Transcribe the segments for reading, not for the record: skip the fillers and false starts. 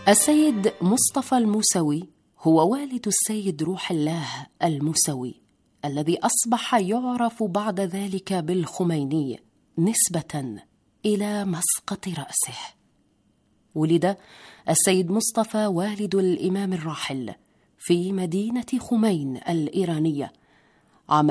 السيد مصطفى الموسوي هو والد السيد روح الله الموسوي الذي أصبح يعرف بعد ذلك بالخميني نسبة إلى مسقط رأسه. ولد السيد مصطفى والد الإمام الراحل في مدينة خمين الإيرانية عام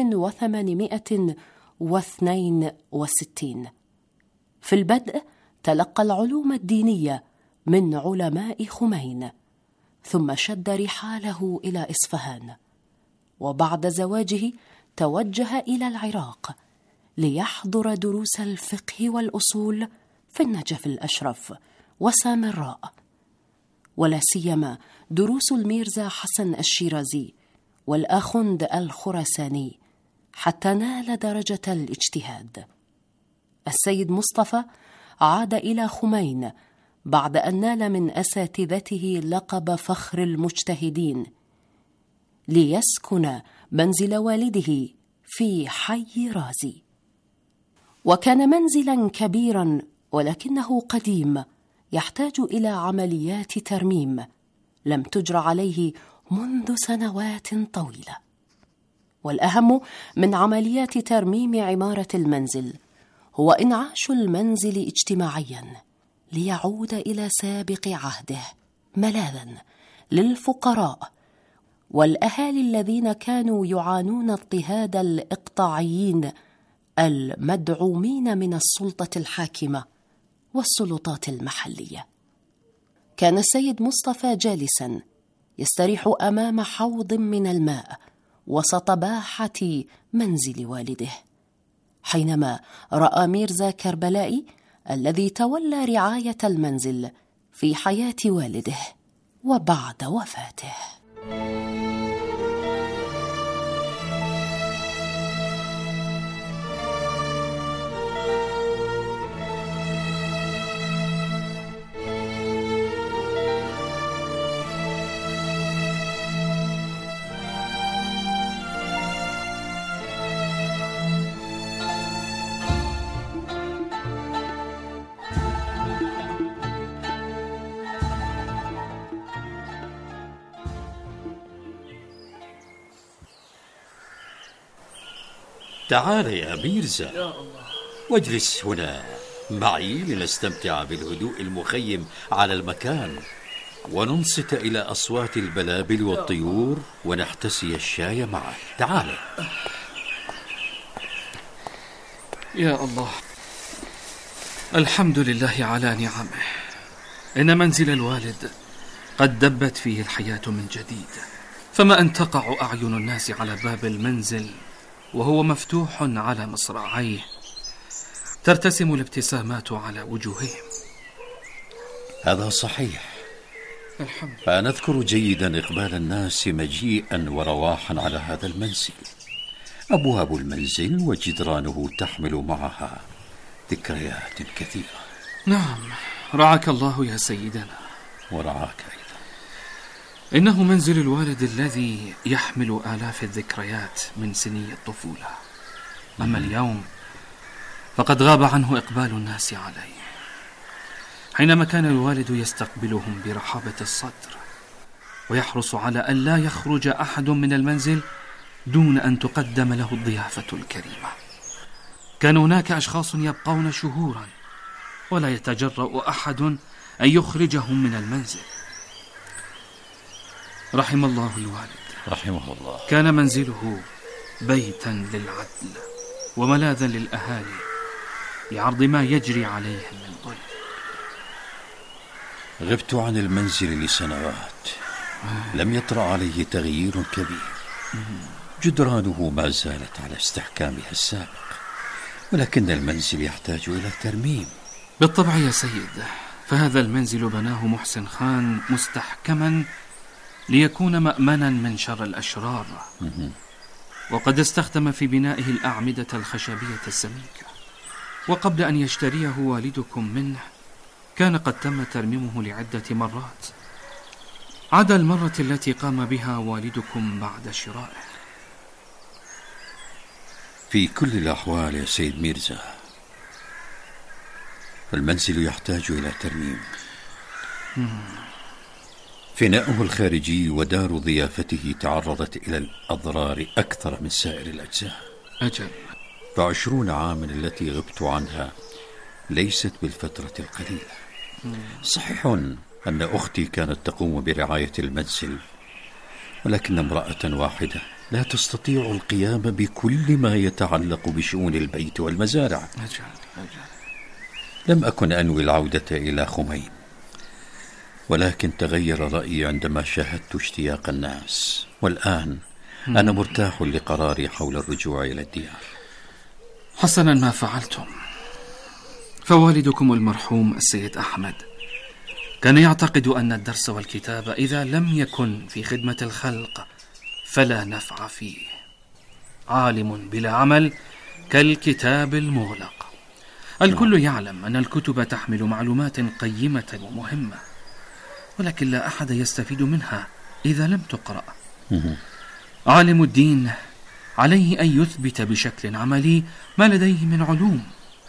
1862. في البدء تلقى العلوم الدينية من علماء خمين، ثم شد رحاله إلى إصفهان، وبعد زواجه توجه إلى العراق ليحضر دروس الفقه والأصول في النجف الأشرف وسامراء، ولا سيما دروس الميرزا حسن الشيرازي والآخند الخراساني، حتى نال درجة الاجتهاد. السيد مصطفى عاد إلى خمين بعد أن نال من أساتذته لقب فخر المجتهدين، ليسكن منزل والده في حي رازي. وكان منزلا كبيرا ولكنه قديم يحتاج إلى عمليات ترميم لم تجر عليه منذ سنوات طويلة. والأهم من عمليات ترميم عمارة المنزل هو إنعاش المنزل اجتماعيا ليعود إلى سابق عهده ملاذا للفقراء والأهالي الذين كانوا يعانون اضطهاد الإقطاعيين المدعومين من السلطة الحاكمة والسلطات المحلية. كان السيد مصطفى جالسا يستريح أمام حوض من الماء وسط باحة منزل والده، حينما رأى ميرزا كربلائي الذي تولى رعاية المنزل في حياة والده وبعد وفاته. تعال يا ميرزا واجلس هنا معي لنستمتع بالهدوء المخيم على المكان، وننصت إلى أصوات البلابل والطيور ونحتسي الشاي معه. تعال. يا الله، الحمد لله على نعمه. إن منزل الوالد قد دبت فيه الحياة من جديد، فما أن تقع أعين الناس على باب المنزل وهو مفتوح على مصراعيه ترتسم الابتسامات على وجوههم. هذا صحيح. الحمد. فنذكر جيدا إقبال الناس مجيئا ورواحا على هذا المنزل. أبواب المنزل وجدرانه تحمل معها ذكريات كثيرة. نعم، رعاك الله يا سيدنا. ورعاك أيضا. إنه منزل الوالد الذي يحمل آلاف الذكريات من سني الطفولة. أما اليوم فقد غاب عنه إقبال الناس عليه، حينما كان الوالد يستقبلهم برحابة الصدر ويحرص على أن لا يخرج أحد من المنزل دون أن تقدم له الضيافة الكريمة. كان هناك أشخاص يبقون شهورا ولا يتجرأ أحد أن يخرجهم من المنزل. رحم الله الوالد، رحمه الله. كان منزله بيتا للعدل وملاذا للأهالي لعرض ما يجري عليهم من ظلم. غبت عن المنزل لسنوات، لم يطرأ عليه تغيير كبير. جدرانه ما زالت على استحكامها السابق، ولكن المنزل يحتاج إلى ترميم. بالطبع يا سيد، فهذا المنزل بناه محسن خان مستحكما ليكون مأمنا من شر الأشرار، وقد استخدم في بنائه الأعمدة الخشبية السميكة. وقبل أن يشتريه والدكم منه كان قد تم ترميمه لعدة مرات، عدا المرة التي قام بها والدكم بعد شرائه. في كل الأحوال يا سيد ميرزا، فالمنزل يحتاج إلى ترميم، فناؤه الخارجي ودار ضيافته تعرضت إلى الأضرار أكثر من سائر الأجزاء. أجل. ف20 عاما التي غبت عنها ليست بالفترة القليلة. صحيح أن أختي كانت تقوم برعاية المنزل، ولكن امرأة واحدة لا تستطيع القيام بكل ما يتعلق بشؤون البيت والمزارع. لم أكن أنوي العودة إلى خمين، ولكن تغير رأيي عندما شاهدت اشتياق الناس، والآن أنا مرتاح لقراري حول الرجوع إلى الديار. حسنا ما فعلتم، فوالدكم المرحوم السيد أحمد كان يعتقد أن الدرس والكتابة إذا لم يكن في خدمة الخلق فلا نفع فيه. عالم بلا عمل كالكتاب المغلق. الكل يعلم أن الكتب تحمل معلومات قيمة ومهمة، ولكن لا أحد يستفيد منها إذا لم تقرأ. عالم الدين عليه أن يثبت بشكل عملي ما لديه من علوم.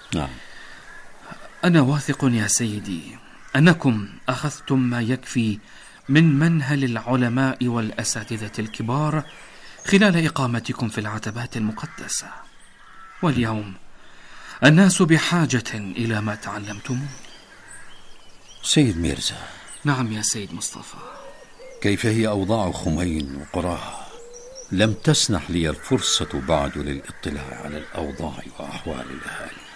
أنا واثق يا سيدي أنكم أخذتم ما يكفي من منهل العلماء والأساتذة الكبار خلال إقامتكم في العتبات المقدسة، واليوم الناس بحاجة إلى ما تعلمتم. سيد ميرزا. نعم يا سيد مصطفى. كيف هي أوضاع خمين وقراها؟ لم تسنح لي الفرصة بعد للاطلاع على الأوضاع وأحوال الأهالي.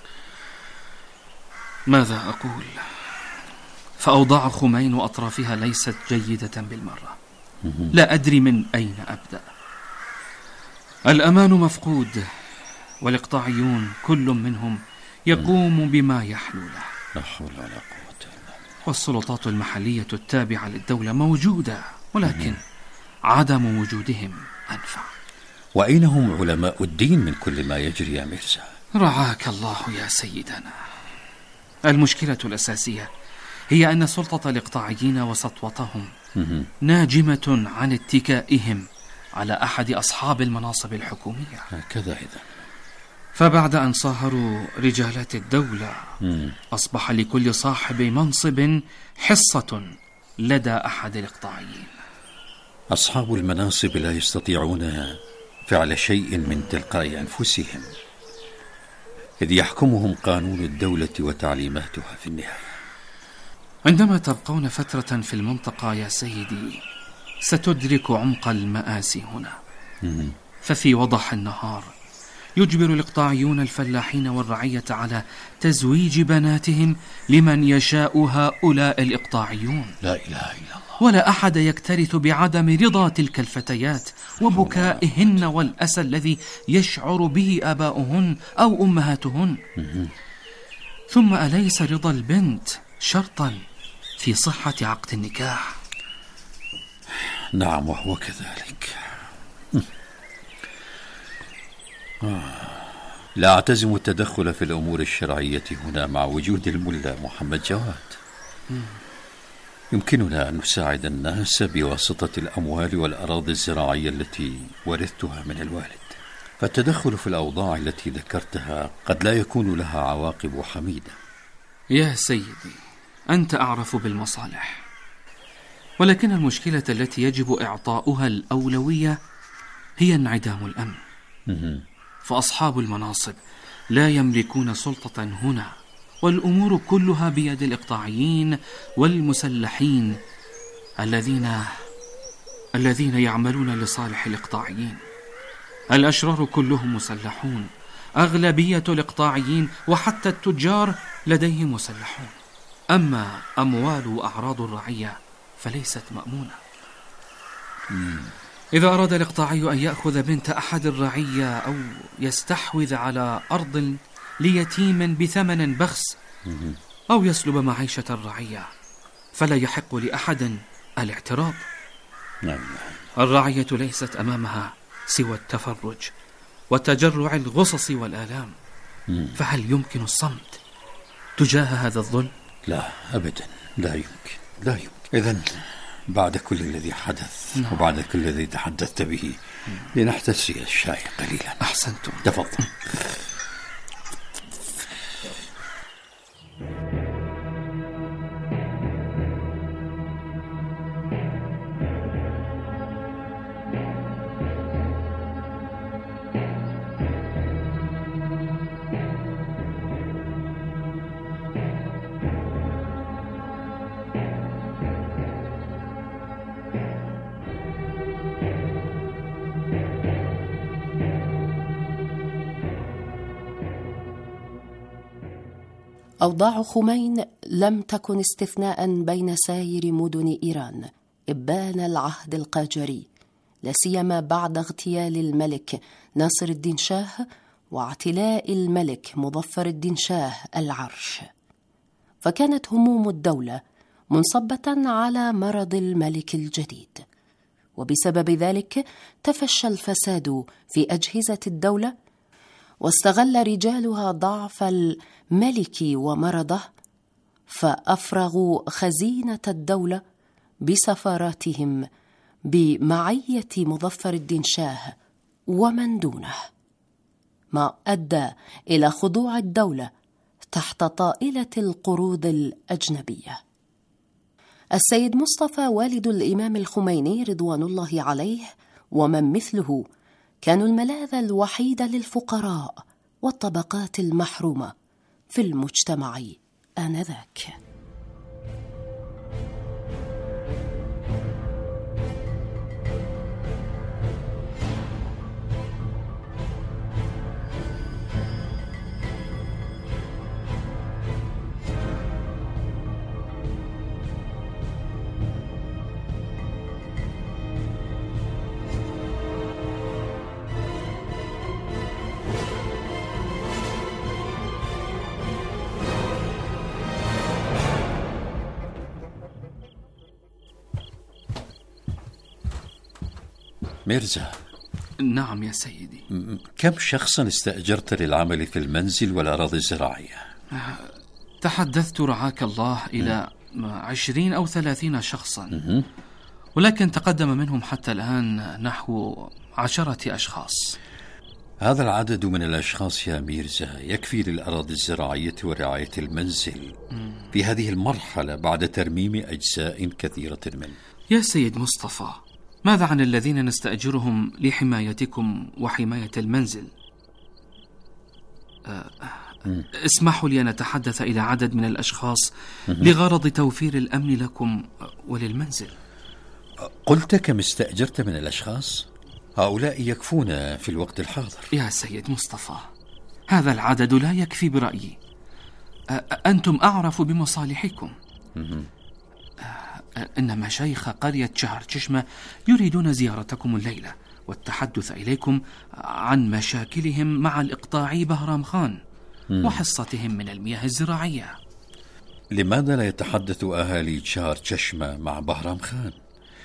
ماذا أقول؟ فأوضاع خمين وأطرافها ليست جيدة بالمرة. لا أدري من أين أبدأ. الأمان مفقود، والإقطاعيون كل منهم يقوم بما يحلو له. لا حول ولا قوة إلا بالله. والسلطات المحلية التابعة للدولة موجودة، ولكن عدم وجودهم أنفع. وأين هم علماء الدين من كل ما يجري يا ميرزا؟ رعاك الله يا سيدنا. المشكلة الأساسية هي أن سلطة الإقطاعيين وسطوتهم ناجمة عن اتكائهم على أحد أصحاب المناصب الحكومية. هكذا إذا. فبعد أن صاهروا رجالات الدولة أصبح لكل صاحب منصب حصة لدى أحد الإقطاعيين. أصحاب المناصب لا يستطيعون فعل شيء من تلقاء أنفسهم، إذ يحكمهم قانون الدولة وتعليماتها في النهاية. عندما تبقون فترة في المنطقة يا سيدي ستدرك عمق المآسي هنا. ففي وضح النهار يجبر الإقطاعيون الفلاحين والرعية على تزويج بناتهم لمن يشاء هؤلاء الإقطاعيون. لا إله إلا الله. ولا أحد يكترث بعدم رضا تلك الفتيات وبكائهن والأسى الذي يشعر به آباؤهن أو أمهاتهن. ثم أليس رضا البنت شرطا في صحة عقد النكاح؟ نعم، وهو كذلك. لا أعتزم التدخل في الأمور الشرعية هنا مع وجود الملا محمد جواد. يمكننا أن نساعد الناس بواسطة الأموال والأراضي الزراعية التي ورثتها من الوالد. فالتدخل في الأوضاع التي ذكرتها قد لا يكون لها عواقب حميدة. يا سيدي، أنت أعرف بالمصالح، ولكن المشكلة التي يجب إعطاؤها الأولوية هي انعدام الأمن. فأصحاب المناصب لا يملكون سلطة هنا، والأمور كلها بيد الإقطاعيين والمسلحين الذين يعملون لصالح الإقطاعيين. الأشرار كلهم مسلحون، أغلبية الإقطاعيين وحتى التجار لديهم مسلحون. أما أموال وأعراض الرعية فليست مأمونة. إذا أراد الإقطاعي أن يأخذ بنت أحد الرعية أو يستحوذ على أرض ليتيم بثمن بخس أو يسلب معيشة الرعية فلا يحق لأحد الاعتراض. الرعية ليست أمامها سوى التفرج وتجرع الغصص والآلام. فهل يمكن الصمت تجاه هذا الظلم؟ لا أبدا، لا يمكن. إذن بعد كل الذي حدث وبعد كل الذي تحدثت به لنحتسي الشاي قليلا. أحسنتم. تفضل. أوضاع خمين لم تكن استثناء بين سائر مدن إيران إبان العهد القاجري، لا سيما بعد اغتيال الملك ناصر الدين شاه واعتلاء الملك مظفر الدين شاه العرش. فكانت هموم الدولة منصبة على مرض الملك الجديد، وبسبب ذلك تفشى الفساد في أجهزة الدولة، واستغل رجالها ضعف الملك ومرضه، فأفرغوا خزينة الدولة بسفاراتهم بمعية مظفر الدين شاه ومن دونه، ما أدى إلى خضوع الدولة تحت طائلة القروض الأجنبية. السيد مصطفى والد الإمام الخميني رضوان الله عليه ومن مثله كانوا الملاذ الوحيد للفقراء والطبقات المحرومة في المجتمع آنذاك. ميرزا. نعم يا سيدي. كم شخصا استأجرت للعمل في المنزل والأراضي الزراعية؟ تحدثت رعاك الله إلى 20 أو 30 شخصا، ولكن تقدم منهم حتى الآن نحو 10 أشخاص. هذا العدد من الأشخاص يا ميرزا يكفي للأراضي الزراعية ورعاية المنزل في هذه المرحلة بعد ترميم أجزاء كثيرة منه. يا سيد مصطفى، ماذا عن الذين نستأجرهم لحمايتكم وحماية المنزل؟ اسمحوا لي أن أتحدث إلى عدد من الأشخاص لغرض توفير الأمن لكم وللمنزل. قلت كم استأجرت من الأشخاص؟ هؤلاء يكفون في الوقت الحاضر. يا سيد مصطفى، هذا العدد لا يكفي برأيي. أنتم أعرف بمصالحكم. إن مشايخ قرية شهر چشمة يريدون زيارتكم الليلة والتحدث إليكم عن مشاكلهم مع الإقطاعي بهرام خان وحصتهم من المياه الزراعية. لماذا لا يتحدث أهالي شهر چشمة مع بهرام خان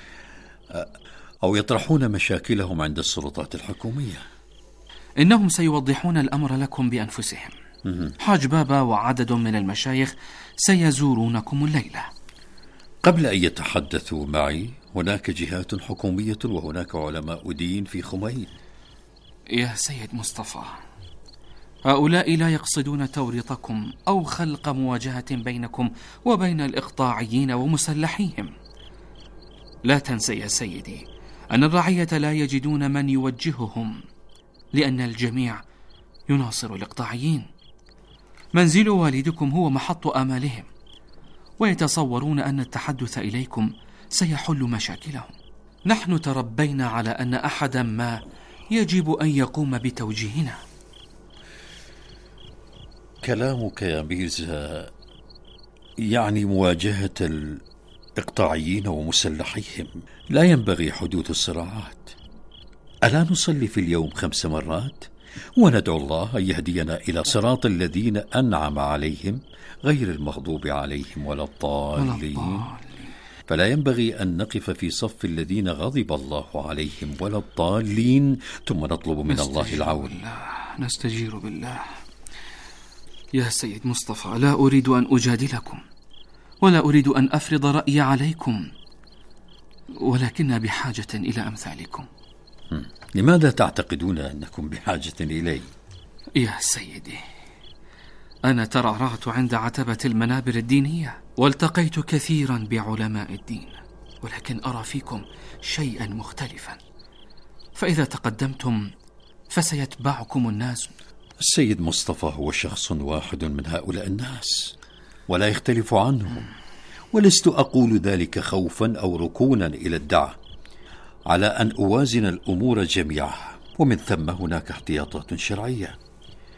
أو يطرحون مشاكلهم عند السلطات الحكومية؟ إنهم سيوضحون الأمر لكم بأنفسهم. حاج بابا وعدد من المشايخ سيزورونكم الليلة. قبل أن يتحدثوا معي هناك جهات حكومية وهناك علماء دين في خمين. يا سيد مصطفى، هؤلاء لا يقصدون توريطكم أو خلق مواجهة بينكم وبين الإقطاعيين ومسلحيهم. لا تنسى يا سيدي أن الرعية لا يجدون من يوجههم، لأن الجميع يناصر الإقطاعيين. منزل والدكم هو محط آمالهم، ويتصورون أن التحدث إليكم سيحل مشاكلهم. نحن تربينا على أن أحدا ما يجب أن يقوم بتوجيهنا. كلامك يا ميرزا يعني مواجهة الإقطاعيين ومسلحيهم. لا ينبغي حدوث الصراعات. ألا نصلي في اليوم 5 مرات وندعو الله أن يهدينا إلى صراط الذين أنعم عليهم غير المغضوب عليهم ولا الضالين؟ فلا ينبغي أن نقف في صف الذين غضب الله عليهم ولا الضالين ثم نطلب من الله العون. نستجير بالله. يا سيد مصطفى، لا أريد أن أجادلكم ولا أريد أن أفرض رأيي عليكم، ولكننا بحاجة إلى أمثالكم. لماذا تعتقدون أنكم بحاجة إلي؟ يا سيدي، أنا ترعرعت عند عتبة المنابر الدينية والتقيت كثيرا بعلماء الدين، ولكن أرى فيكم شيئا مختلفا، فإذا تقدمتم فسيتبعكم الناس. السيد مصطفى هو شخص واحد من هؤلاء الناس ولا يختلف عنهم، ولست أقول ذلك خوفا أو ركونا إلى الدعة، على أن أوازن الأمور جميعها، ومن ثم هناك احتياطات شرعية.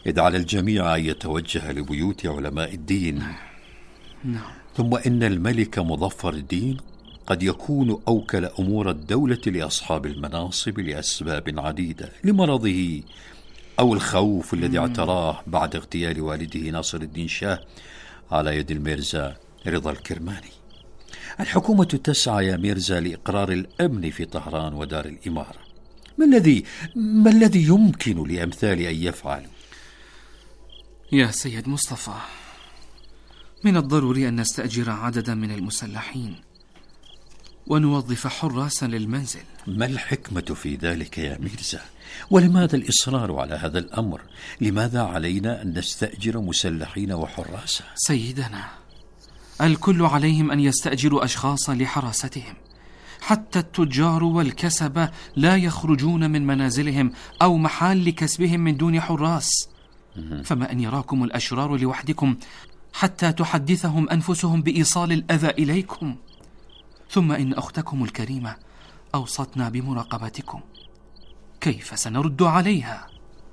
إذ على الجميع أن يتوجه لبيوت علماء الدين. نعم. ثم إن الملك مظفر الدين قد يكون أوكل أمور الدولة لأصحاب المناصب لأسباب عديدة، لمرضه أو الخوف الذي اعتراه بعد اغتيال والده ناصر الدين شاه على يد الميرزا رضا الكرماني. الحكومة تسعى يا ميرزا لإقرار الأمن في طهران ودار الإمارة. ما الذي يمكن لأمثالي أن يفعلوا؟ يا سيد مصطفى، من الضروري أن نستأجر عددا من المسلحين ونوظف حراسا للمنزل. ما الحكمة في ذلك يا ميرزا؟ ولماذا الإصرار على هذا الأمر؟ لماذا علينا أن نستأجر مسلحين وحراسا؟ سيدنا، الكل عليهم أن يستأجروا أشخاصا لحراستهم. حتى التجار والكسبة لا يخرجون من منازلهم أو محال كسبهم من دون حراس. فما أن يراكم الأشرار لوحدكم حتى تحدثهم أنفسهم بإيصال الأذى إليكم. ثم إن أختكم الكريمة أوصتنا بمراقبتكم، كيف سنرد عليها؟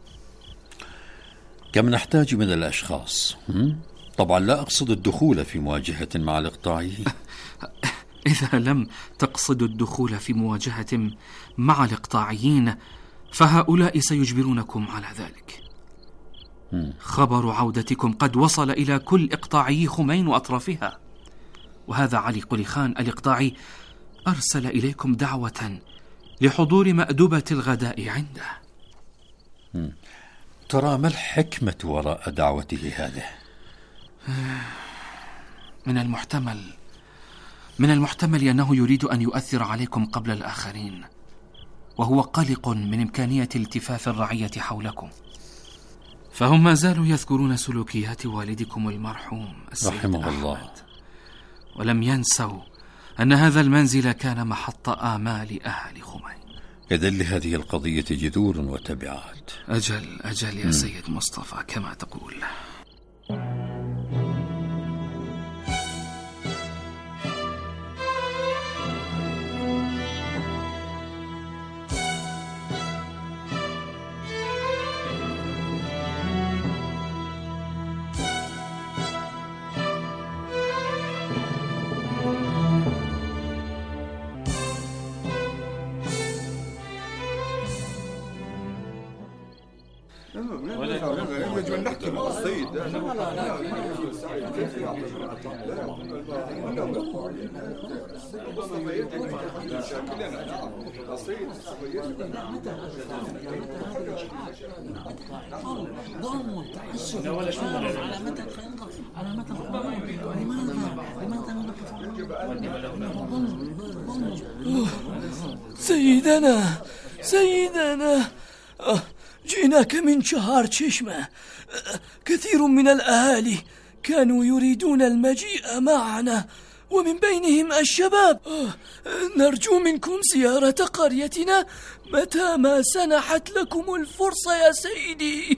كم نحتاج من الأشخاص؟ طبعا لا أقصد الدخول في مواجهة مع الإقطاعيين. إذا لم تقصدوا الدخول في مواجهة مع الإقطاعيين فهؤلاء سيجبرونكم على ذلك. خبر عودتكم قد وصل إلى كل إقطاعي خمين وأطرافها، وهذا علي قلي خان الإقطاعي أرسل إليكم دعوة لحضور مأدبة الغداء عنده. ترى ما الحكمة وراء دعوته هذه؟ من المحتمل أنه يريد أن يؤثر عليكم قبل الآخرين، وهو قلق من إمكانية التفاف الرعية حولكم. فهم ما زالوا يذكرون سلوكيات والدكم المرحوم السيد رحمه أحمد، الله، ولم ينسوا أن هذا المنزل كان محط آمال أهل خمين. إذن لهذه القضية جذور وتبعات. أجل يا سيد مصطفى كما تقول. سيدنا جئناك من شهر تشمة. كثير من الأهالي كانوا يريدون المجيء معنا، ومن بينهم الشباب. نرجو منكم زيارة قريتنا متى ما سنحت لكم الفرصة يا سيدي.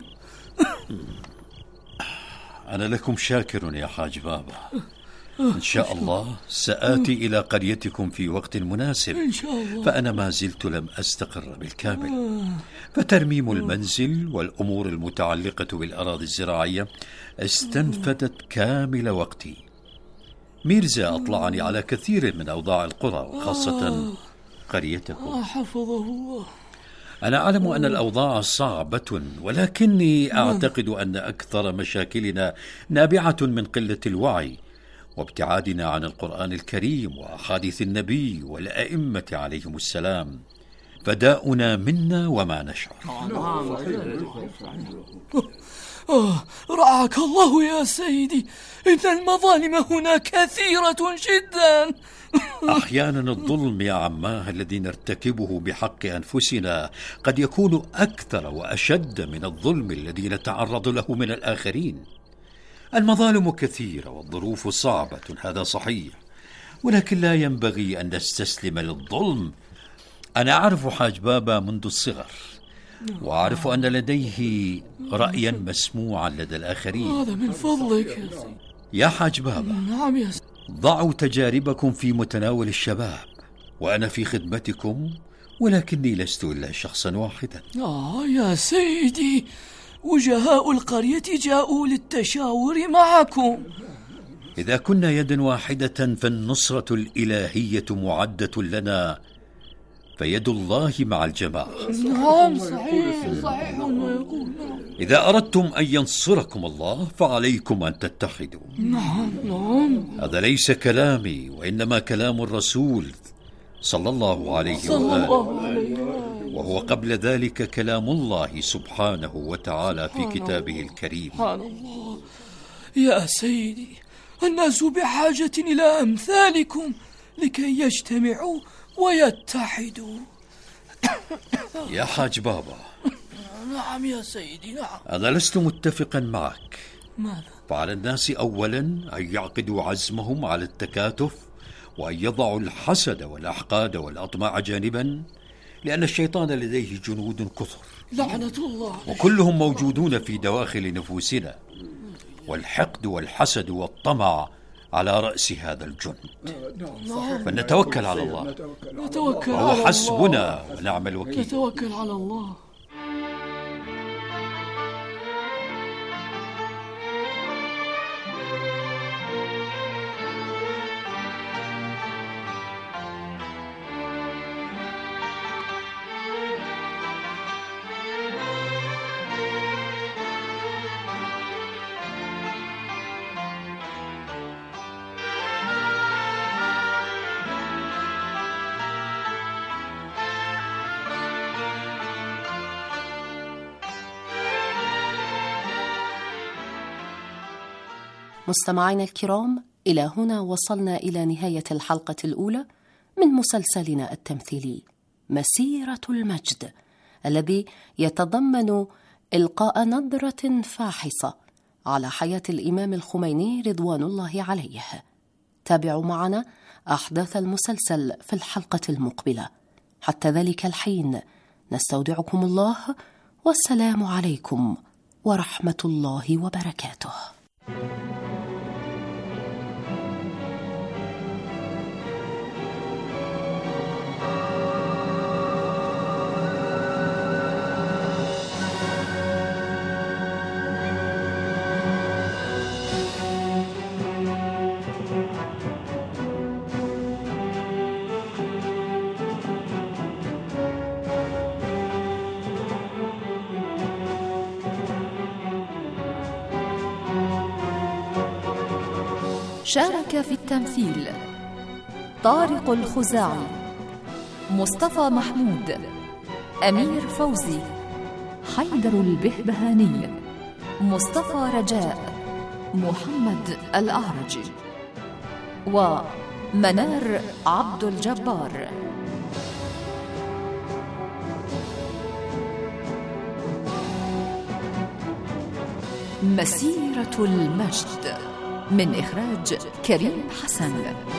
أنا لكم شاكر يا حاج بابا. إن شاء الله سآتي إلى قريتكم في وقت مناسب. إن شاء الله. فأنا ما زلت لم أستقر بالكامل، فترميم المنزل والأمور المتعلقة بالأراضي الزراعية استنفدت كامل وقتي. ميرزا أطلعني على كثير من أوضاع القرى، وخاصة قريتكم. حفظه الله. أنا أعلم أن الأوضاع صعبة، ولكني أعتقد أن أكثر مشاكلنا نابعة من قلة الوعي وابتعادنا عن القرآن الكريم وأحاديث النبي والأئمة عليهم السلام. فداؤنا منا وما نشعر. رعاك الله يا سيدي، إن المظالم هنا كثيرة جدا. أحيانا الظلم يا عماه الذي نرتكبه بحق أنفسنا قد يكون أكثر وأشد من الظلم الذي نتعرض له من الآخرين. المظالم كثيرة والظروف صعبة، هذا صحيح، ولكن لا ينبغي أن نستسلم للظلم. أنا أعرف حاج بابا منذ الصغر، وأعرف أن لديه رأيا مسموعا لدى الآخرين. هذا من فضلك يا سيدي. يا حاج بابا، نعم يا سيدي. ضعوا تجاربكم في متناول الشباب، وأنا في خدمتكم، ولكني لست إلا شخصا واحدا. يا سيدي، وجهاء القرية جاءوا للتشاور معكم. إذا كنا يدا واحدة فالنصرة الإلهية معدة لنا، فيد الله مع الجماعة. نعم صحيح ما يقول. إذا أردتم أن ينصركم الله فعليكم أن تتحدوا. نعم. هذا ليس كلامي، وإنما كلام الرسول صلى الله عليه وآله، وهو قبل ذلك كلام الله سبحانه وتعالى في كتابه الكريم. سبحان الله. يا سيدي، الناس بحاجة إلى أمثالكم لكي يجتمعوا ويتحدوا. يا حاج بابا. نعم يا سيدي، نعم. أنا لست متفقا معك. ماذا؟ فعلى الناس أولا أن يعقدوا عزمهم على التكاتف، وأن يضعوا الحسد والأحقاد والأطماع جانبا، لأن الشيطان لديه جنود كثر لعنة الله، وكلهم موجودون في دواخل نفوسنا، والحقد والحسد والطمع على رأس هذا الجند. فنتوكل على الله، وهو حسبنا ونعم الوكيل. نتوكل على الله. مستمعينا الكرام، إلى هنا وصلنا إلى نهاية الحلقة الأولى من مسلسلنا التمثيلي مسيرة المجد، الذي يتضمن إلقاء نظرة فاحصة على حياة الإمام الخميني رضوان الله عليه. تابعوا معنا أحداث المسلسل في الحلقة المقبلة. حتى ذلك الحين نستودعكم الله، والسلام عليكم ورحمة الله وبركاته. شارك في التمثيل طارق الخزاعي، مصطفى محمود، أمير فوزي، حيدر البهبهاني، مصطفى رجاء، محمد الأعرجي، ومنار عبد الجبار. مسيرة المجد من إخراج كريم حسن.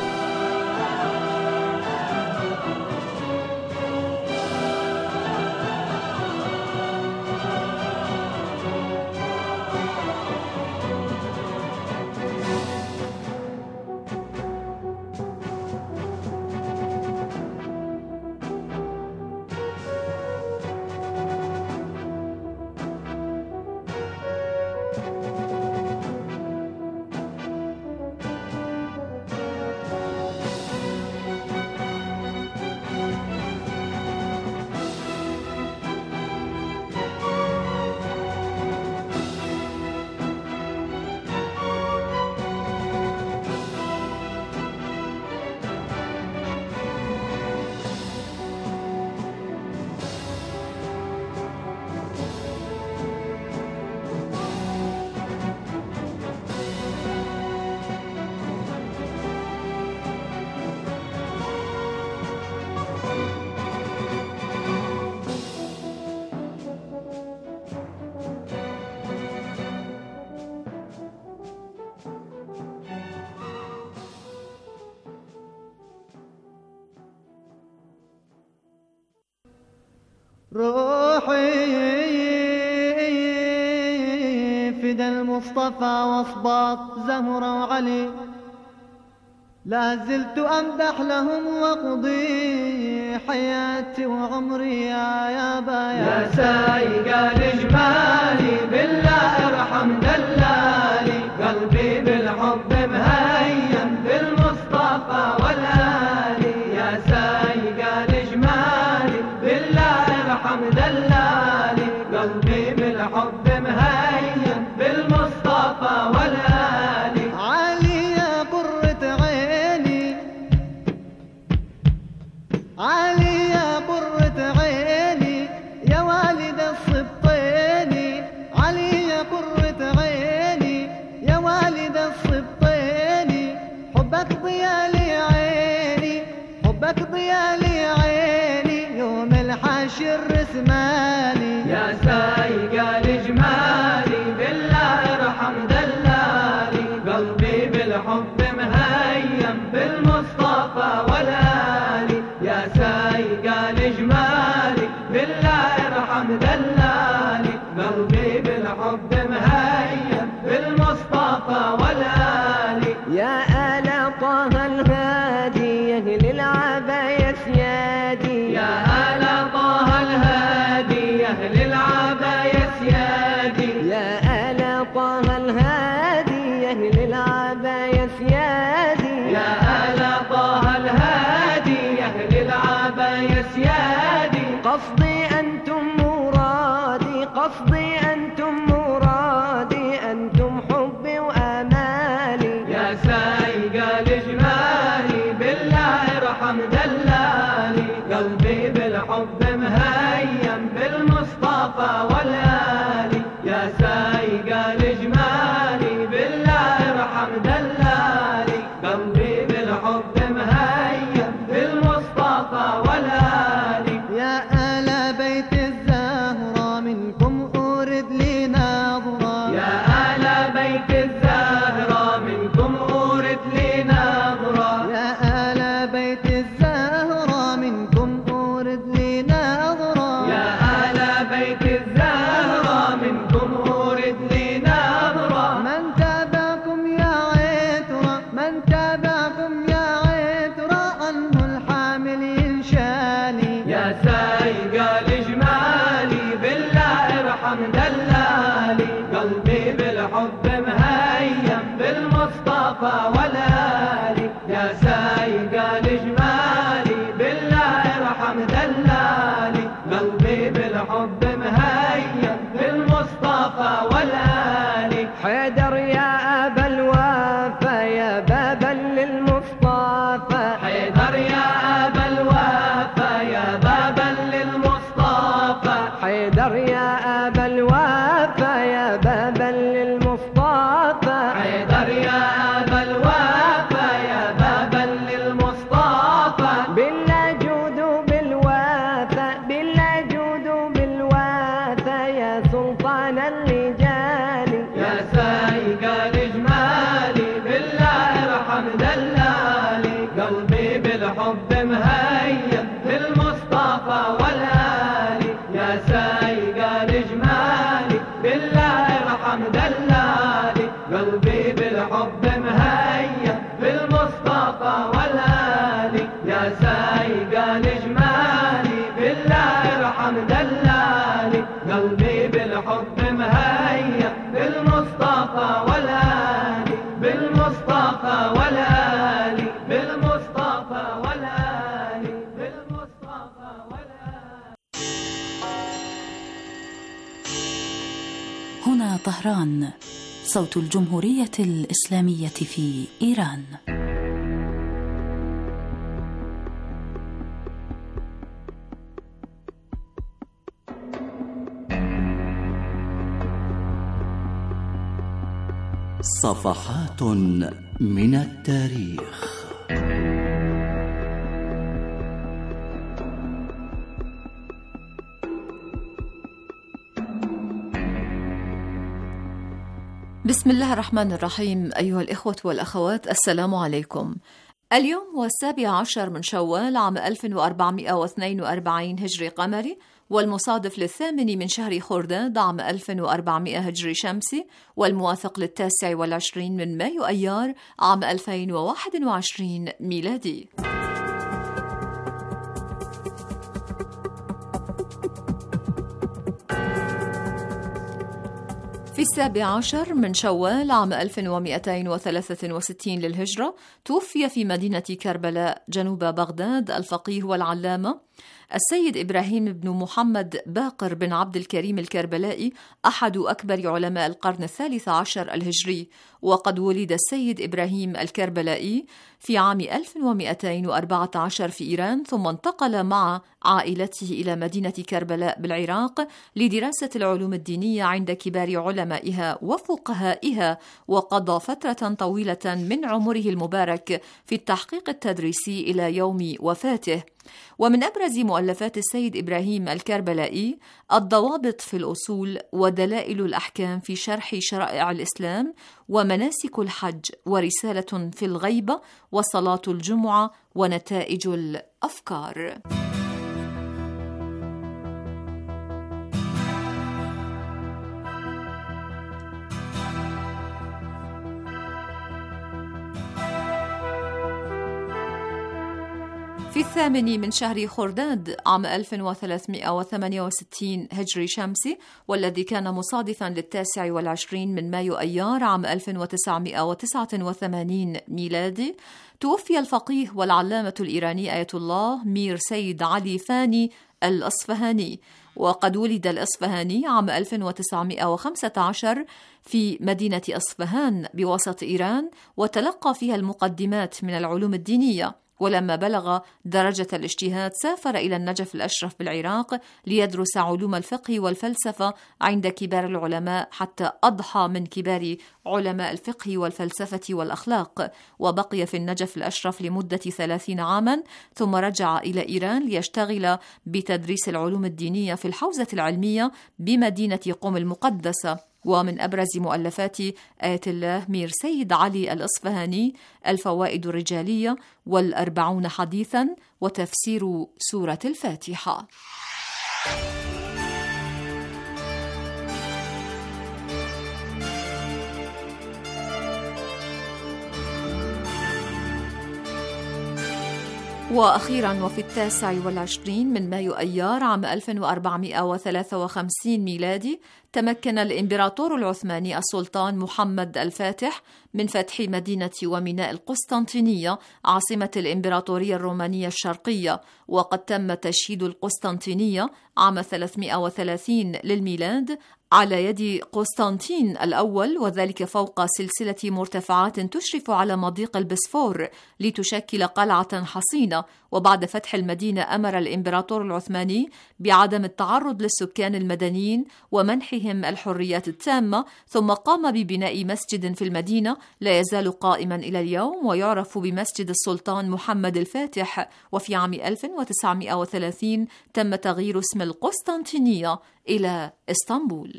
روحي فدى المصطفى واصباط زهرة وعلي، لا زلت أمدح لهم وأقضي عمري حياتي وعمري يا بايا. يا سايق الجمالي بالله ارحم دلالي، قلبي بالحب مهيم بالمصطفى والآلي. يا سايق الجمالي بالله ارحم دلالي، قلبي بالحب مهيم بالمصطفى والآلي. علي يا قرة عيني، علي يا قرة عيني يا والد الصبطيني، علي يا قرة عيني يا والد الصبطيني. حبك ضيالي عيني، حبك ضيالي عيني، يوم الحشر رسماني. يا سايق الجمالي بالله ارحم دلالي، قلبي بالحب مهيم بالمصطفى والآلي. يا سايق الجمالي بالله ارحم دلالي، قلبي بالحب مهيم بالمصطفى والآلي. يا آل طه الهادي يا أهل العباية سيادي، يا آل طه الهادي يا أهل العباية سيادي، يا آل طه الهادي يا أهل العباية سيادي، يا آل طه الهادي يا أهل العباية سيادي. قصدي أنتم مرادي، قصدي أنتم مرادي، أنتم حبي وآمالي. يا سايق الجمالي بالله ارحم دلالي، قلبي بالحب مهيم بالمصطفى والآلي. يا سايق الجمالي بالله ارحم دلالي، قلبي بالحب مهيم بالمصطفى والآلي. يا آل بيت الزهرة منكم أورد لي نظرة، يا آل بيت الزهرة منكم أورد لي نظرة، يا آل بيت الزهرة منكم أورد لي نظرة، يا آل بيت الزهرة منكم أورد لي نظرة. من تابعكم يا عترة، من تابعكم يا عترة، عنه الحامل ينشالي. يا سايق الجمالي بالله ارحم دلالي، قلبي بالحب مهيم بالمصطفى والآلي. يا سايق الجمالي بالله ارحم دلالي، قلبي بالحب مهيم بالمصطفى والآلي. حيدر يا أبا الوفا يا بابا للمصطفى، حيدر يا أبا الوفا يا بابا للمصطفى، حيدر يا أبا الوفا يا بابا للمصطفى، حيدر يا أبا الوفا يا بابا للمصطفى. بالله جود بالوفا، بالله جود بالوفا، يا سلطان الرجال. يا سايق الجمالي بالله ارحم دلالي، قلبي بالحب مهيم بالمصطفى والآلي. يا سايق الجمالي بالله ارحم دلالي، قلبي بالحب مهيم بالمصطفى والآلي. يا سايق الجمالي بالله ارحم دلالي، قلبي بالحب مهيم بالمصطفى والآلي، بالمصطفى والآلي، بالمصطفى والآلي، بالمصطفى والآلي. هنا طهران، صوت الجمهورية الإسلامية في إيران. صفحات من التاريخ. بسم الله الرحمن الرحيم. أيها الإخوة والأخوات، السلام عليكم. اليوم هو 17 من شوال عام 1442 هجري قمري، والمصادف ل8 من شهر خرداد عام 1400 هجري شمسي، والموافق ل29 من مايو أيار عام 2021 ميلادي. في 17 من شوال عام 1263 للهجرة توفي في مدينة كربلاء جنوب بغداد الفقيه والعلامة السيد إبراهيم بن محمد باقر بن عبد الكريم الكربلائي، أحد أكبر علماء القرن الثالث عشر الهجري. وقد ولد السيد إبراهيم الكربلائي في عام 1214 في إيران، ثم انتقل مع عائلته إلى مدينة كربلاء بالعراق لدراسة العلوم الدينية عند كبار علمائها وفقهائها، وقضى فترة طويلة من عمره المبارك في التحقيق التدريسي إلى يوم وفاته. ومن أبرز مؤلفات السيد إبراهيم الكربلائي الضوابط في الأصول ودلائل الأحكام في شرح شرائع الإسلام ومناسك الحج ورسالة في الغيبة وصلاة الجمعة ونتائج الأفكار. في 8 من شهر خرداد عام 1368 هجري شمسي، والذي كان مصادفا لل29 من مايو أيار عام 1989 ميلادي، توفي الفقيه والعلامة الإيراني آية الله مير سيد علي فاني الأصفهاني. وقد ولد الأصفهاني عام 1915 في مدينة أصفهان بوسط إيران، وتلقى فيها المقدمات من العلوم الدينية. ولما بلغ درجة الاجتهاد سافر إلى النجف الأشرف بالعراق ليدرس علوم الفقه والفلسفة عند كبار العلماء، حتى أضحى من كبار علماء الفقه والفلسفة والأخلاق، وبقي في النجف الأشرف لمدة 30 عاما، ثم رجع إلى إيران ليشتغل بتدريس العلوم الدينية في الحوزة العلمية بمدينة قم المقدسة. ومن أبرز مؤلفات آية الله مير سيد علي الأصفهاني الفوائد الرجالية والأربعون حديثا وتفسير سورة الفاتحة. وأخيرا وفي 29 من مايو أيار عام 1453 ميلادي تمكن الإمبراطور العثماني السلطان محمد الفاتح من فتح مدينة وميناء القسطنطينية عاصمة الإمبراطورية الرومانية الشرقية. وقد تم تشييد القسطنطينية عام 330 للميلاد على يد قسطنطين الأول، وذلك فوق سلسلة مرتفعات تشرف على مضيق البسفور لتشكل قلعة حصينة. وبعد فتح المدينة أمر الإمبراطور العثماني بعدم التعرض للسكان المدنيين ومنحهم الحريات التامة، ثم قام ببناء مسجد في المدينة لا يزال قائما إلى اليوم ويعرف بمسجد السلطان محمد الفاتح. وفي عام 1930 تم تغيير اسم القسطنطينية إلى إسطنبول.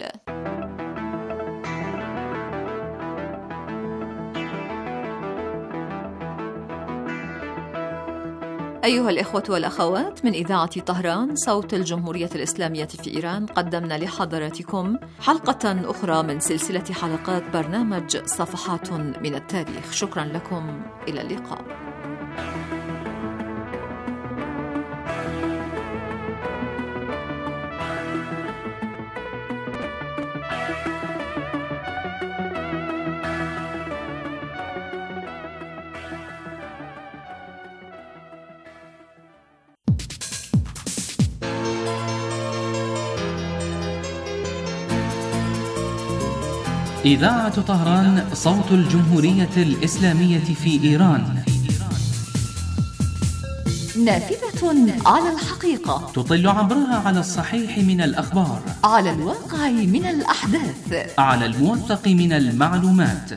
أيها الإخوة والأخوات، من إذاعة طهران صوت الجمهورية الإسلامية في إيران، قدمنا لحضراتكم حلقة أخرى من سلسلة حلقات برنامج صفحات من التاريخ. شكرا لكم، إلى اللقاء. إذاعة طهران صوت الجمهورية الإسلامية في إيران، نافذة على الحقيقة، تطل عبرها على الصحيح من الأخبار، على الواقع من الأحداث، على الموثق من المعلومات.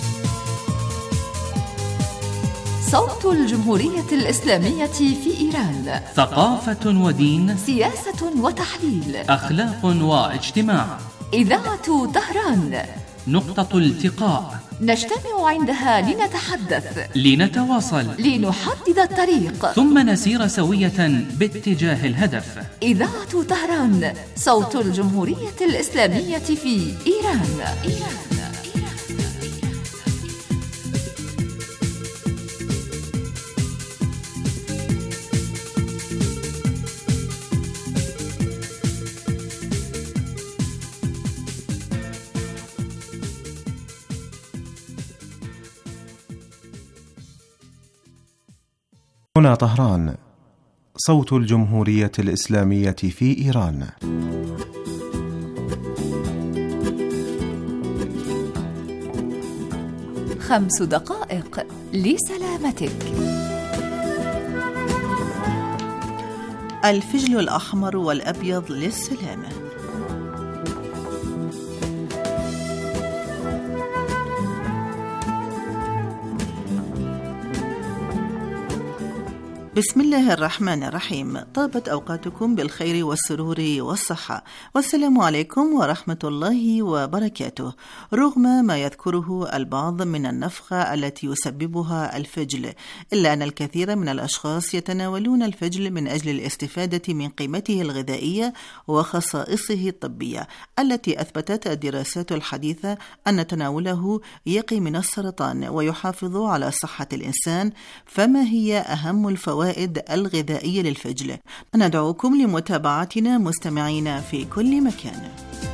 صوت الجمهورية الإسلامية في إيران، ثقافة ودين، سياسة وتحليل، أخلاق واجتماع. إذاعة طهران، نقطة التقاء، نجتمع عندها لنتحدث، لنتواصل، لنحدد الطريق، ثم نسير سوية باتجاه الهدف. إذاعة طهران، صوت الجمهورية الإسلامية في إيران. هنا طهران، صوت الجمهورية الإسلامية في إيران. خمس دقائق لسلامتك. الفجل الأحمر والأبيض للسلامة. بسم الله الرحمن الرحيم. طابت أوقاتكم بالخير والسرور والصحة، والسلام عليكم ورحمة الله وبركاته. رغم ما يذكره البعض من النفخة التي يسببها الفجل، إلا أن الكثير من الأشخاص يتناولون الفجل من أجل الاستفادة من قيمته الغذائية وخصائصه الطبية، التي أثبتت الدراسات الحديثة أن تناوله يقي من السرطان ويحافظ على صحة الإنسان. فما هي أهم الفوائد الغذائية للفجل؟ ندعوكم لمتابعتنا مستمعين في كل مكان.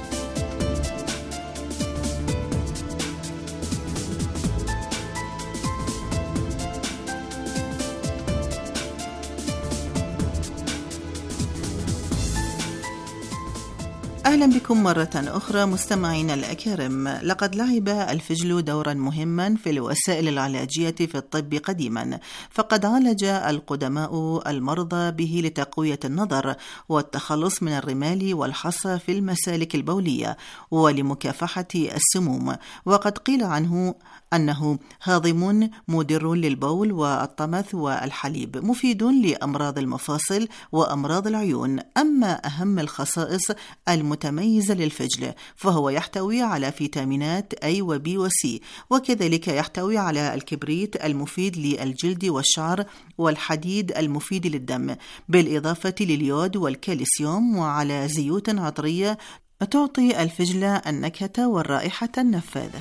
أهلا بكم مرة أخرى مستمعينا الأكارم. لقد لعب الفجل دورا مهما في الوسائل العلاجية في الطب قديما، فقد عالج القدماء المرضى به لتقوية النظر والتخلص من الرمال والحصى في المسالك البولية ولمكافحة السموم، وقد قيل عنه أنه هاضم مدر للبول والطمث والحليب، مفيد لأمراض المفاصل وأمراض العيون. أما أهم الخصائص المتميزة للفجل فهو يحتوي على فيتامينات A و B و C، وكذلك يحتوي على الكبريت المفيد للجلد والشعر والحديد المفيد للدم، بالإضافة لليود والكالسيوم، وعلى زيوت عطرية تعطي الفجل النكهة والرائحة النفاذة.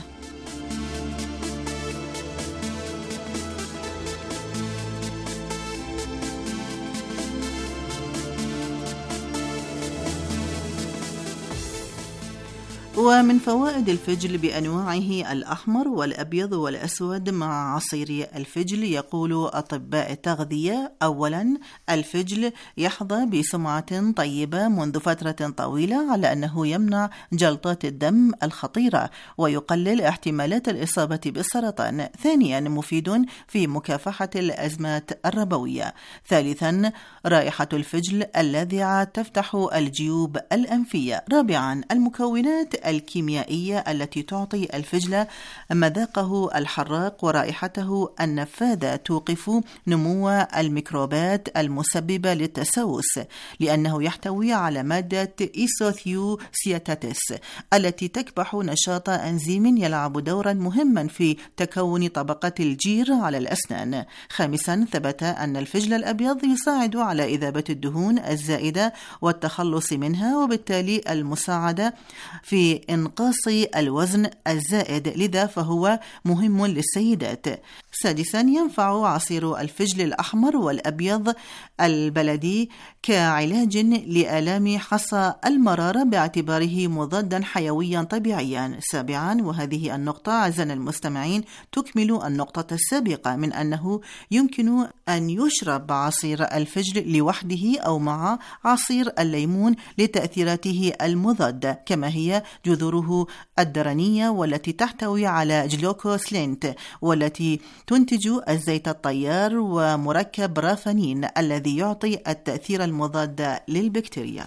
ومن فوائد الفجل بأنواعه الأحمر والأبيض والأسود مع عصير الفجل، يقول أطباء التغذية: أولا، الفجل يحظى بسمعة طيبة منذ فترة طويلة على أنه يمنع جلطات الدم الخطيرة ويقلل احتمالات الإصابة بالسرطان. ثانيا، مفيد في مكافحة الأزمات الربوية. ثالثا، رائحة الفجل اللاذعة تفتح الجيوب الأنفية. رابعا، المكونات الكيميائية التي تعطي الفجل مذاقه الحراق ورائحته النفاذة توقف نمو الميكروبات المسببة للتسوس، لأنه يحتوي على مادة إيسوثيوسياتاتس التي تكبح نشاط أنزيم يلعب دورا مهما في تكون طبقة الجير على الأسنان. خامسا، ثبت أن الفجل الأبيض يساعد على إذابة الدهون الزائدة والتخلص منها، وبالتالي المساعدة في إنقاص الوزن الزائد، لذا فهو مهم للسيدات. سادسا، ينفع عصير الفجل الأحمر والأبيض البلدي كعلاج لآلام حصى المرارة باعتباره مضادا حيويا طبيعيا. سابعا، وهذه النقطة أعزائنا المستمعين تكمل النقطة السابقة من أنه يمكن أن يشرب عصير الفجل لوحده أو مع عصير الليمون لتأثيراته المضادة، كما هي جذوره الدرنية والتي تحتوي على جلوكوسلينت والتي تنتج الزيت الطيار ومركب رافانين الذي يعطي التأثير المضاد للبكتيريا.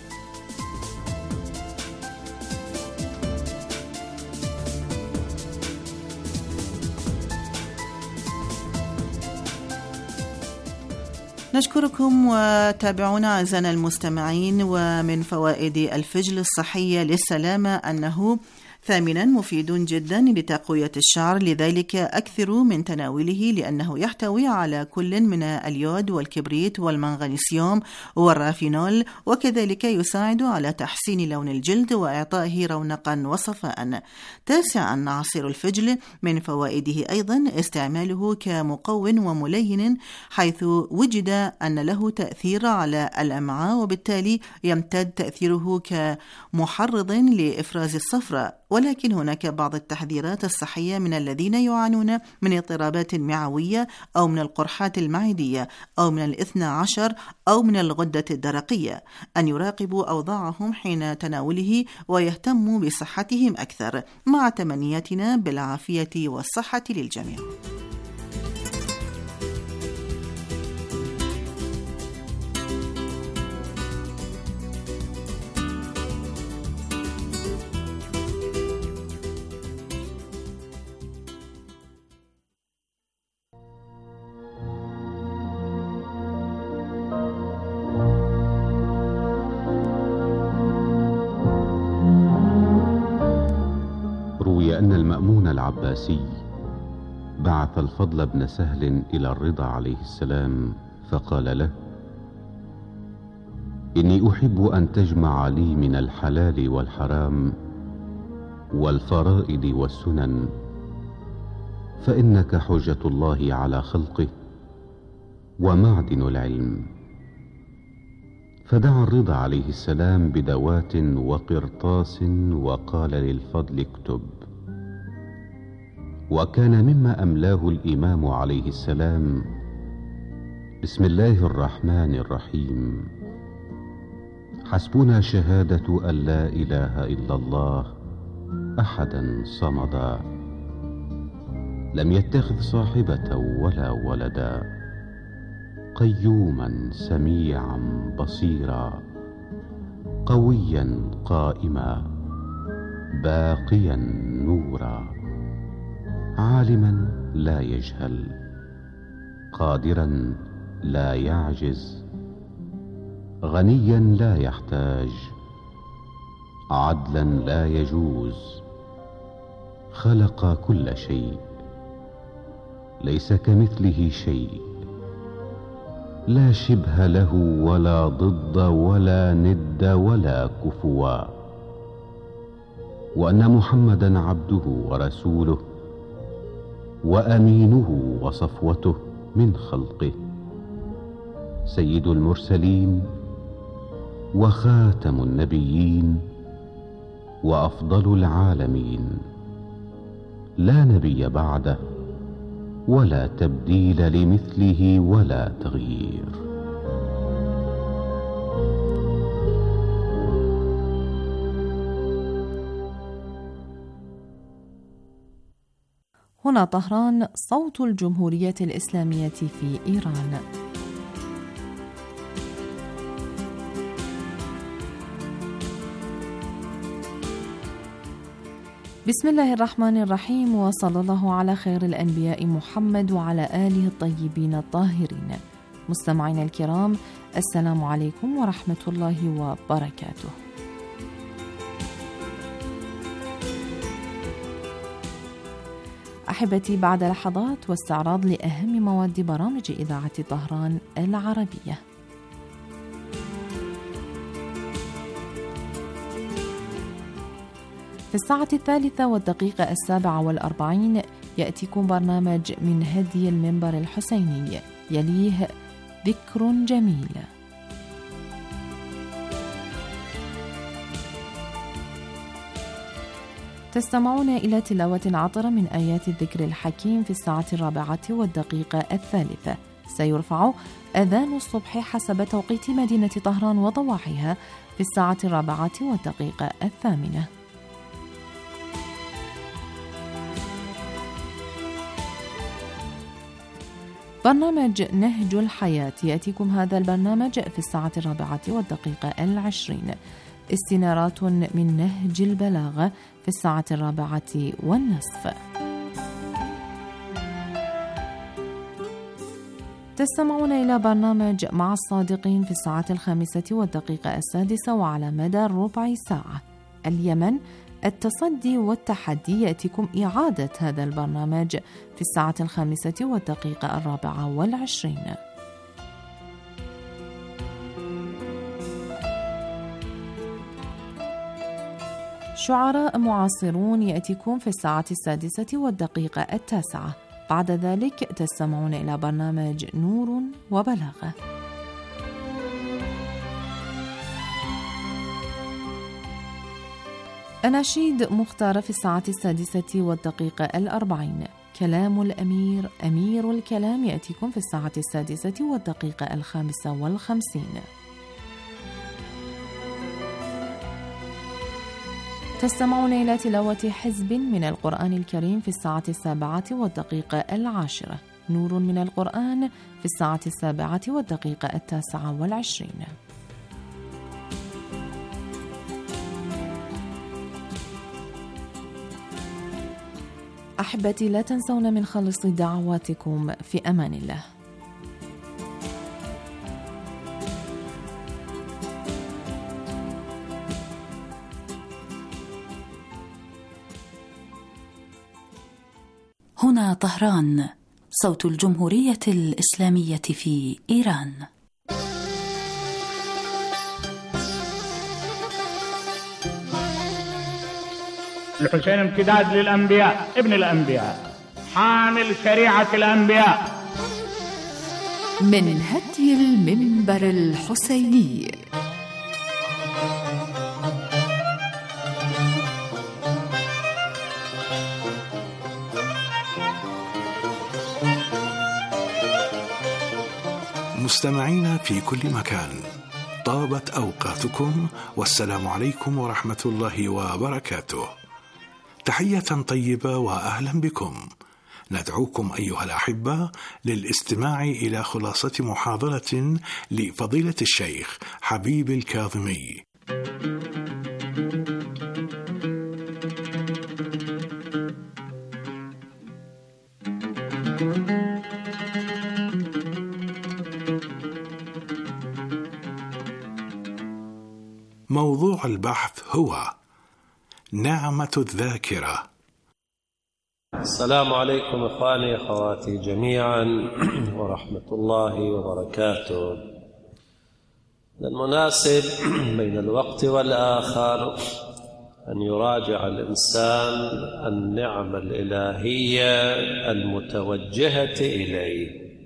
نشكركم وتابعونا أعزائنا المستمعين. ومن فوائد الفجل الصحية للسلامة أنه ثامنا، مفيد جدا لتقوية الشعر، لذلك أكثروا من تناوله لأنه يحتوي على كل من اليود والكبريت والمغنيسيوم والرافينول، وكذلك يساعد على تحسين لون الجلد وإعطائه رونقا وصفاء. تاسعا، عصير الفجل من فوائده أيضا استعماله كمقوٍ وملين، حيث وجد أن له تأثير على الأمعاء، وبالتالي يمتد تأثيره كمحرض لإفراز الصفرة، ولكن هناك بعض التحذيرات الصحية من الذين يعانون من اضطرابات معوية أو من القرحات المعدية أو من الإثنى عشر أو من الغدة الدرقية أن يراقبوا أوضاعهم حين تناوله ويهتموا بصحتهم أكثر، مع تمنياتنا بالعافية والصحة للجميع. روي أن المأمون العباسي بعث الفضل بن سهل إلى الرضا عليه السلام فقال له: إني أحب أن تجمع لي من الحلال والحرام والفرائض والسنن، فإنك حجة الله على خلقه ومعدن العلم. فدعا الرضا عليه السلام بدوات وقرطاس وقال للفضل: اكتب. وكان مما أملاه الإمام عليه السلام: بسم الله الرحمن الرحيم، حسبنا شهادة أن لا إله إلا الله أحدا صمدا، لم يتخذ صاحبة ولا ولدا، قيوما سميعا بصيرا، قويا قائما، باقيا نورا، عالما لا يجهل، قادرا لا يعجز، غنيا لا يحتاج، عدلا لا يجوز، خلق كل شيء، ليس كمثله شيء، لا شبه له ولا ضد ولا ند ولا كفوا، وأن محمدا عبده ورسوله وأمينه وصفوته من خلقه، سيد المرسلين وخاتم النبيين وأفضل العالمين، لا نبي بعده ولا تبديل لمثله ولا تغيير. هنا طهران، صوت الجمهورية الإسلامية في إيران. بسم الله الرحمن الرحيم، وصلى الله على خير الأنبياء محمد وعلى آله الطيبين الطاهرين. مستمعينا الكرام، السلام عليكم ورحمة الله وبركاته. أحبتي، بعد لحظات واستعراض لأهم مواد برامج إذاعة طهران العربية. في الساعة 3:47 يأتيكم برنامج من هدي المنبر الحسيني، يليه ذكر جميل. تستمعون إلى تلاوة عطرة من آيات الذكر الحكيم في 4:03. سيرفع أذان الصبح حسب توقيت مدينة طهران وضواحيها في 4:08. برنامج نهج الحياة، يأتيكم هذا البرنامج في 4:20. استنارات من نهج البلاغة في 4:10. تستمعون إلى برنامج مع الصادقين في 5:06 وعلى مدى ربع ساعة. اليمن، التصدي والتحدي، يأتيكم إعادة هذا البرنامج في 5:24. شعراء معاصرون، يأتيكم في 6:09. بعد ذلك تستمعون إلى برنامج نور وبلاغة. أناشيد مختارة في 6:40. كلام الأمير أمير الكلام يأتيكم في 6:55. تستمعون إلى تلاوة حزب من القرآن الكريم في 7:10. نور من القرآن في 7:29. أحبتي، لا تنسون من خالص دعواتكم. في أمان الله. هنا طهران، صوت الجمهورية الإسلامية في إيران. الحسين امتداد للأنبياء، ابن الأنبياء، حامل شريعة الأنبياء. من هدي المنبر الحسيني. مستمعين في كل مكان، طابت أوقاتكم والسلام عليكم ورحمة الله وبركاته. تحية طيبة وأهلا بكم. ندعوكم أيها الأحبة للاستماع إلى خلاصة محاضرة لفضيلة الشيخ حبيب الكاظمي. موضوع البحث هو نعمة الذاكرة. السلام عليكم إخواني أخواتي جميعا ورحمة الله وبركاته. المناسب بين الوقت والآخر أن يراجع الإنسان النعم الإلهية المتوجهة إليه.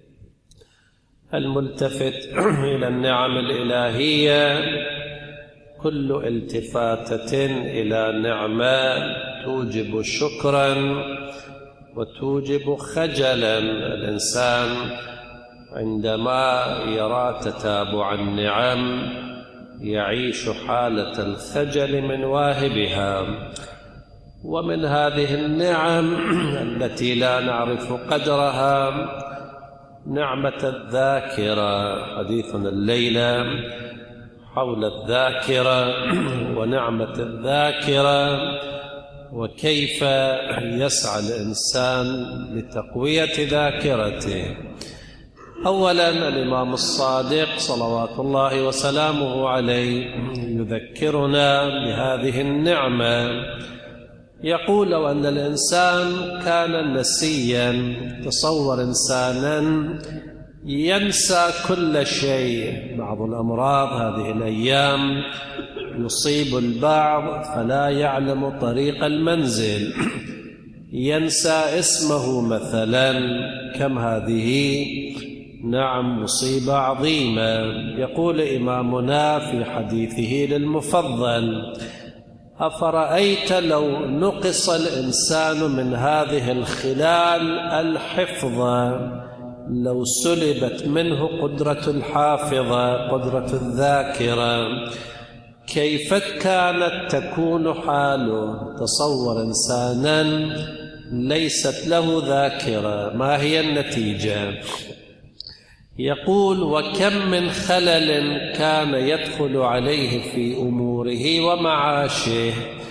الملتفت إلى النعم الإلهية كل التفاتة إلى نعمة توجب شكرا وتوجب خجلا. الإنسان عندما يرى تتابع النعم يعيش حالة الخجل من واهبها. ومن هذه النعم التي لا نعرف قدرها نعمة الذاكرة. حديثنا الليلة حول الذاكرة ونعمة الذاكرة، وكيف يسعى الإنسان لتقوية ذاكرته. أولا الإمام الصادق صلوات الله وسلامه عليه يذكرنا بهذه النعمة. يقول: لو أن الإنسان كان نسيا، تصور إنسانا ينسى كل شيء. بعض الأمراض هذه الأيام يصيب البعض فلا يعلم طريق المنزل، ينسى اسمه مثلا. كم هذه نعم مصيبة عظيمة. يقول إمامنا في حديثه للمفضل: أفرأيت لو نقص الإنسان من هذه الخلال الحفظة، لو سلبت منه قدرة الحافظة، قدرة الذاكرة، كيف كانت تكون حاله؟ تصور إنسانا ليست له ذاكرة، ما هي النتيجة؟ يقول: وكم من خلل كان يدخل عليه في أموره ومعاشه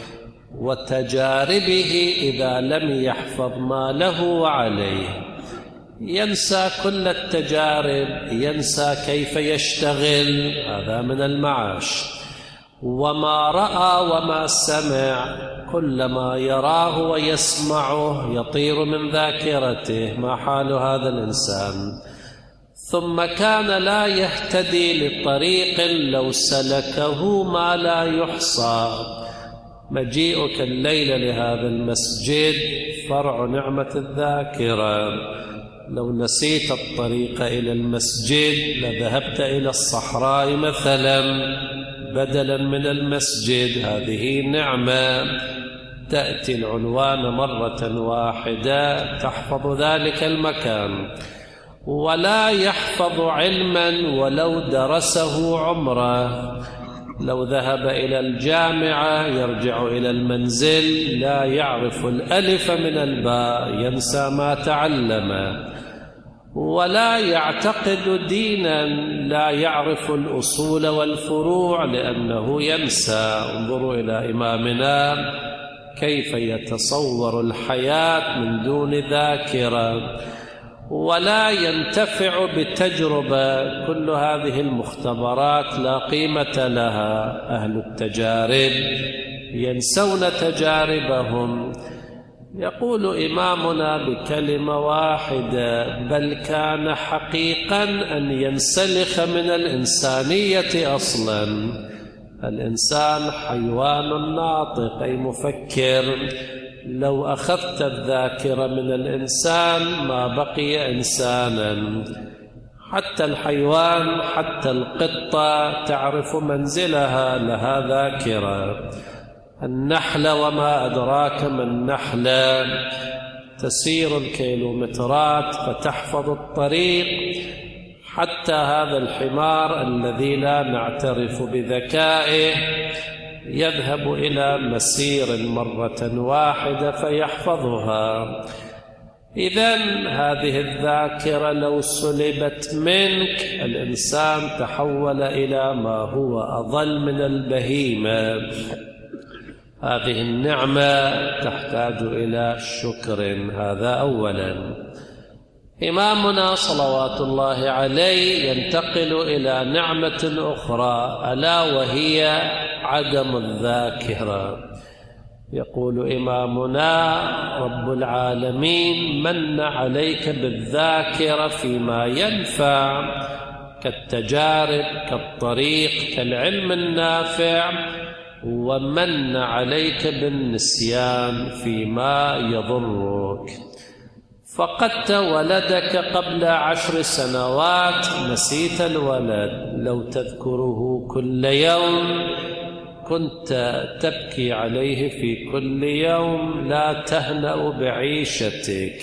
وتجاربه إذا لم يحفظ ما له وعليه. ينسى كل التجارب، ينسى كيف يشتغل، هذا من المعاش. وما رأى وما سمع، كل ما يراه ويسمعه يطير من ذاكرته. ما حال هذا الإنسان؟ ثم كان لا يهتدي لطريق لو سلكه ما لا يحصى. مجيئك الليلة لهذا المسجد فرع نعمة الذاكرة. لو نسيت الطريق إلى المسجد لذهبت إلى الصحراء مثلا بدلا من المسجد، هذه نعمة. تأتي العنوان مرة واحدة تحفظ ذلك المكان، ولا يحفظ علما ولو درسه عمره. لو ذهب إلى الجامعة يرجع إلى المنزل لا يعرف الألف من الباء، ينسى ما تعلم. ولا يعتقد دينا لا يعرف الأصول والفروع لأنه ينسى. انظروا إلى إمامنا كيف يتصور الحياة من دون ذاكرة. ولا ينتفع بتجربة. كل هذه المختبرات لا قيمة لها. أهل التجارب ينسون تجاربهم. يقول إمامنا بكلمة واحدة: بل كان حقيقا أن ينسلخ من الإنسانية أصلا. الإنسان حيوان ناطق أي مفكر. لو أخذت الذاكرة من الإنسان ما بقي إنسانا. حتى الحيوان، حتى القطة تعرف منزلها، لها ذاكرة. النحلة وما أدراك ما النحلة، تسير الكيلومترات فتحفظ الطريق. حتى هذا الحمار الذي لا نعترف بذكائه يذهب إلى مسير مرة واحدة فيحفظها. إذن هذه الذاكرة لو سلبت منك الإنسان تحول إلى ما هو أضل من البهيمة. هذه النعمة تحتاج إلى شكر. هذا أولا. إمامنا صلوات الله عليه ينتقل إلى نعمة أخرى ألا وهي عدم الذاكرة. يقول إمامنا: رب العالمين من عليك بالذاكرة فيما ينفع كالتجارب، كالطريق، كالعلم النافع، ومن عليك بالنسيان فيما يضرك. فقدت ولدك قبل 10 سنوات، نسيت الولد. لو تذكره كل يوم كنت تبكي عليه في كل يوم، لا تهنأ بعيشتك.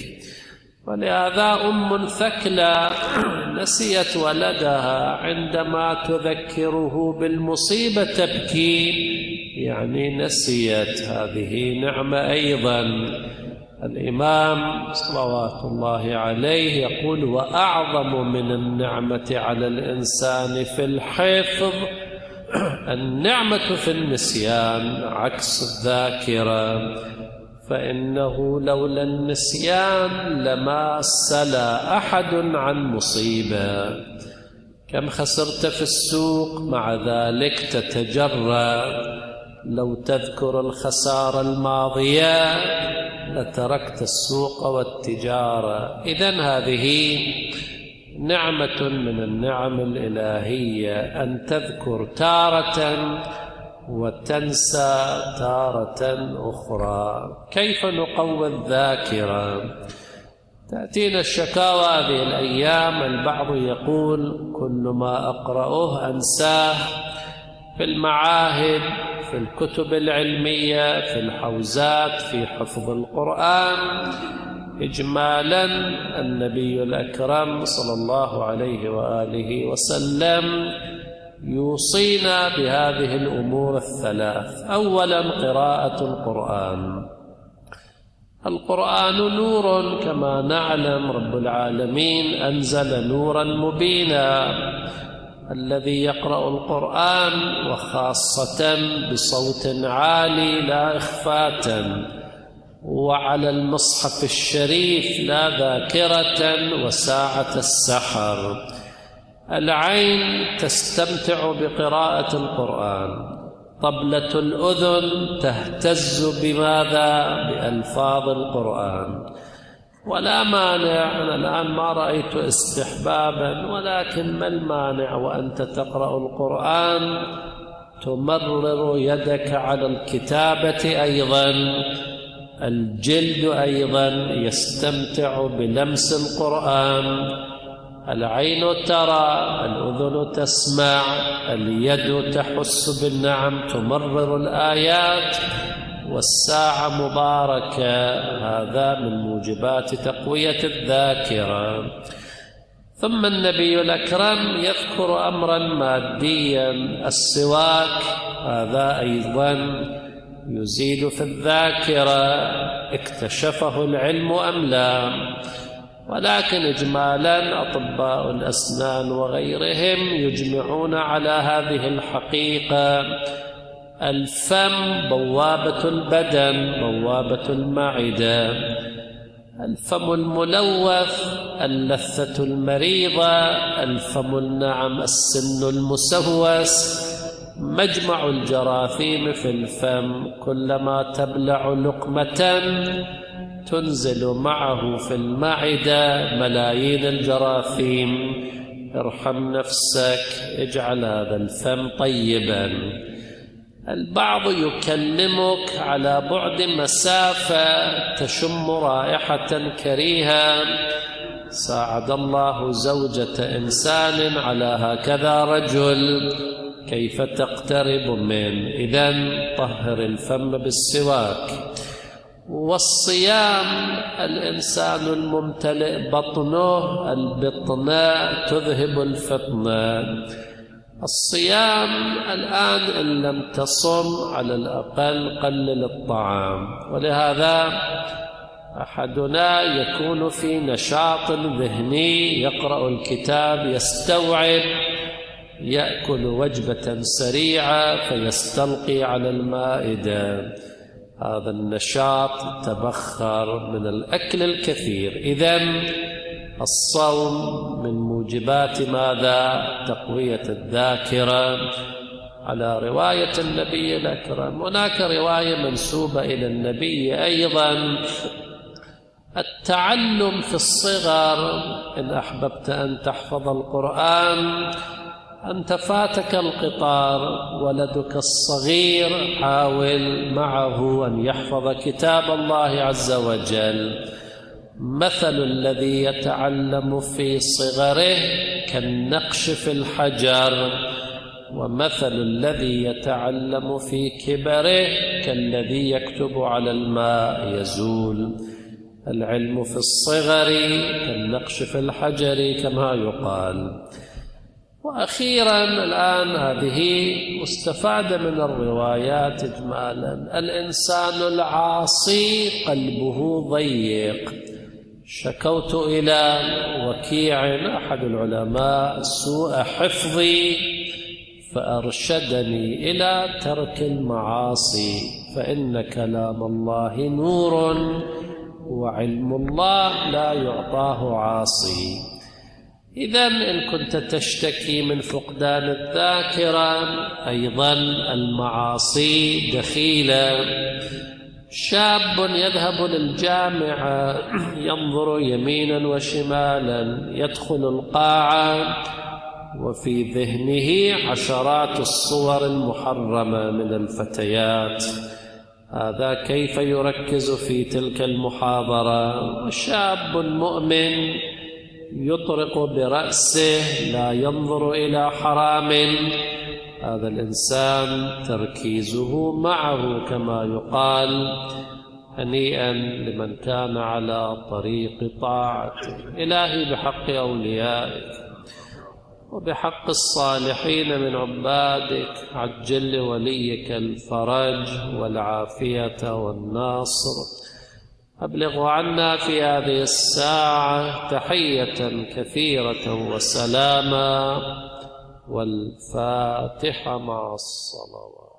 ولهذا أم ثكلى نسيت ولدها، عندما تذكره بالمصيبة تبكي، يعني نسيت. هذه نعمة أيضا. الإمام صلوات الله عليه يقول: وأعظم من النعمة على الإنسان في الحفظ النعمة في النسيان، عكس الذاكرة. فإنه لولا النسيان لما سلا أحد عن مصيبة. كم خسرت في السوق مع ذلك تتجرأ. لو تذكر الخسارة الماضية لتركت السوق والتجارة. إذن هذه نعمة من النعم الإلهية، أن تذكر تارة وتنسى تارة أخرى. كيف نقوي الذاكرة؟ تأتينا الشكاوى هذه الأيام. البعض يقول: كل ما أقرأه أنساه. في المعاهد، في الكتب العلمية، في الحوزات، في حفظ القرآن. إجمالا النبي الأكرم صلى الله عليه وآله وسلم يوصينا بهذه الأمور الثلاث. أولا قراءة القرآن. القرآن نور كما نعلم. رب العالمين أنزل نورا مبينا. الذي يقرأ القرآن وخاصة بصوت عالي لا إخفاء، وعلى المصحف الشريف لا ذاكرة وساعة السحر، العين تستمتع بقراءة القرآن، طبلة الأذن تهتز بماذا؟ بألفاظ القرآن. ولا مانع، أنا الآن ما رأيت استحبابا، ولكن ما المانع وأنت تقرأ القرآن تمرر يدك على الكتابة أيضا، الجلد أيضا يستمتع بلمس القرآن، العين ترى، الأذن تسمع، اليد تحس بالنعم، تمرر الآيات، والساعة مباركة. هذا من موجبات تقوية الذاكرة. ثم النبي الأكرم يذكر أمرا ماديا، السواك، هذا أيضا يزيد في الذاكرة. اكتشفه العلم أم لا؟ ولكن إجمالا أطباء الأسنان وغيرهم يجمعون على هذه الحقيقة. الفم بوابة البدن، بوابة المعدة. الفم الملوث اللثة المريضة، الفم النعم السن المسوس، مجمع الجراثيم في الفم. كلما تبلع لقمة تنزل معه في المعدة ملايين الجراثيم. ارحم نفسك، اجعل هذا الفم طيبا. البعض يكلمك على بعد مسافة تشم رائحة كريهة، ساعد الله زوجة إنسان على هكذا رجل، كيف تقترب منه؟ إذن طهر الفم بالسواك. والصيام، الإنسان الممتلئ بطنه، البطنة تذهب الفطنة. الصيام الآن إن لم تصم على الأقل قلل الطعام. ولهذا أحدنا يكون في نشاط ذهني، يقرأ الكتاب، يستوعب، يأكل وجبة سريعة فيستلقي على المائدة. هذا النشاط تبخر من الأكل الكثير. إذن الصوم من موجبات ماذا؟ تقوية الذاكرة. على رواية النبي الأكرم، هناك رواية منسوبة إلى النبي أيضا، التعلم في الصغر. إن أحببت أن تحفظ القرآن، أنت فاتك القطار، ولدك الصغير حاول معه أن يحفظ كتاب الله عز وجل. مثل الذي يتعلم في صغره كالنقش في الحجر، ومثل الذي يتعلم في كبره كالذي يكتب على الماء يزول. العلم في الصغر كالنقش في الحجر كما يقال. وأخيرا الآن هذه مستفادة من الروايات إجمالا، الإنسان العاصي قلبه ضيق. شكوت إلى وكيع أحد العلماء سوء حفظي فأرشدني إلى ترك المعاصي، فإن كلام الله نور وعلم الله لا يعطاه عاصي. إذن إن كنت تشتكي من فقدان الذاكرة، أيضا المعاصي دخيلة. شاب يذهب للجامعة ينظر يمينا وشمالا، يدخل القاعة وفي ذهنه عشرات الصور المحرمة من الفتيات. هذا كيف يركز في تلك المحاضرة؟ وشاب مؤمن يطرق برأسه لا ينظر إلى حرام. هذا الإنسان تركيزه معه كما يقال. هنيئا لمن كان على طريق طاعته. إلهي بحق أوليائك وبحق الصالحين من عبادك عجل لوليك الفرج والعافية والناصر. أبلغ عنا في هذه الساعة تحية كثيرة وسلاما، والفاتحة مع الصلوات.